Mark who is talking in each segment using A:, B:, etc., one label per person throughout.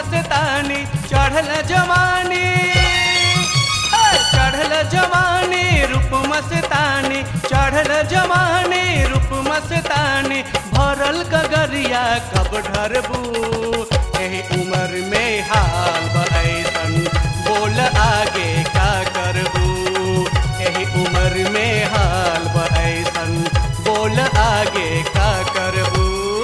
A: मस्तानी चढ़ल जवानी, चढ़ल जवानी रूप मस्तानी, चढ़ल जवानी रूप मस्तानी, भरल गगरिया कब ढरबू, एही उम्र में हाल बहैसन, बोल आगे का करबू, एही उम्र में हाल बहैसन, बोल आगे का करबू।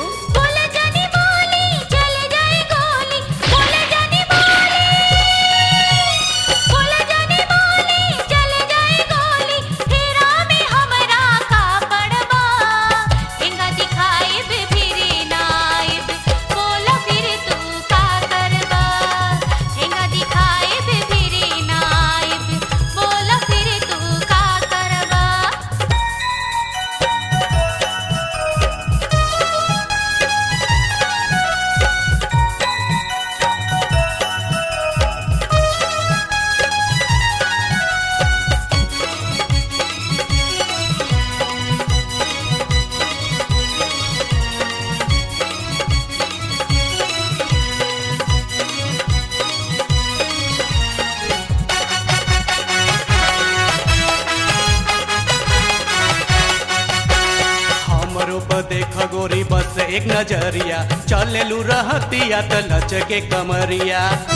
A: देख गोरी बस एक नजरिया, चलेलू रहतिया त लचके कमरिया,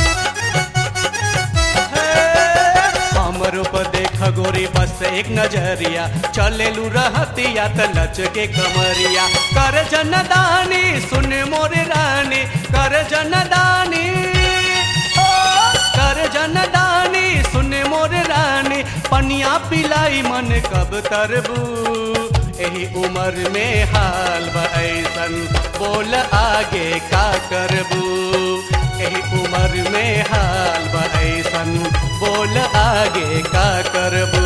A: हमरो पर देख गोरी बस एक नजरिया, चलेलू रहतिया त लचके कमरिया, कर जनदानी सुन मोरे रानी, कर जनदानी, कर जनदानी सुन मोरे रानी, पनिया पिलाई मन कब तरबू, एही उम्र में हाल बहैसन, बोल आगे का करबू, एही उम्र में हाल बहैसन, बोल आगे का करबू।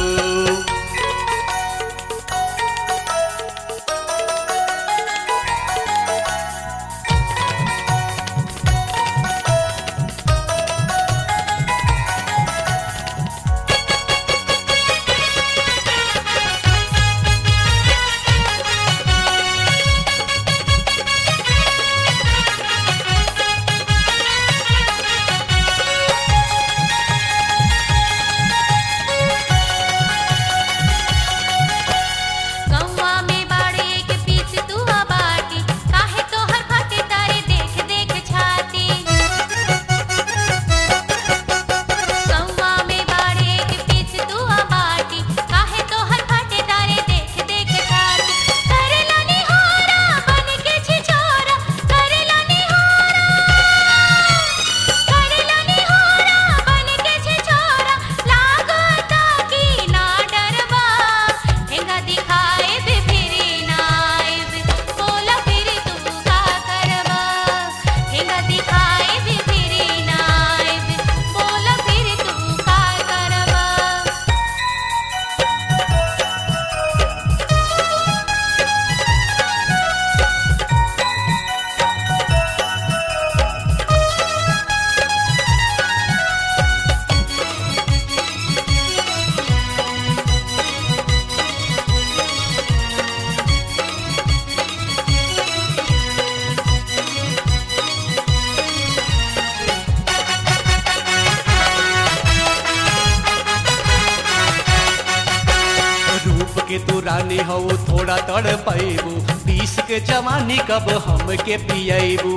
A: के तू रानी हो थोड़ा तड़ पैबू, पीस के जवानी कब हमके पियबू,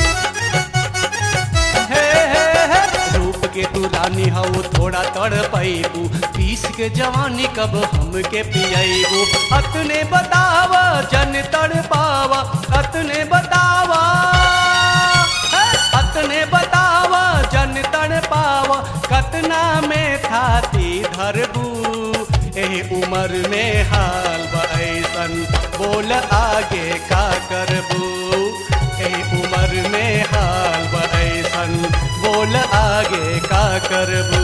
A: रूप के तू रानी हो थोड़ा तड़ पैबू, पीस के जवानी कब हमके पियबू, अतने बतावा जन तड़ पावा, अतने बतावा, अतने बतावा जन तड़ पावा, कतना में थाती धरबू, एही उम्र में हाल बहैसन, बोल आगे का करबू, एही उम्र में हाल बहैसन, बोल आगे का करबू।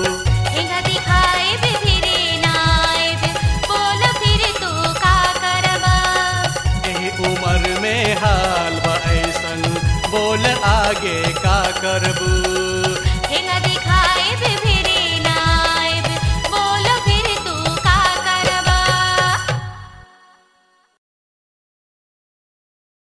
A: एही उम्र में हाल बहैसन, बोल आगे का करबू।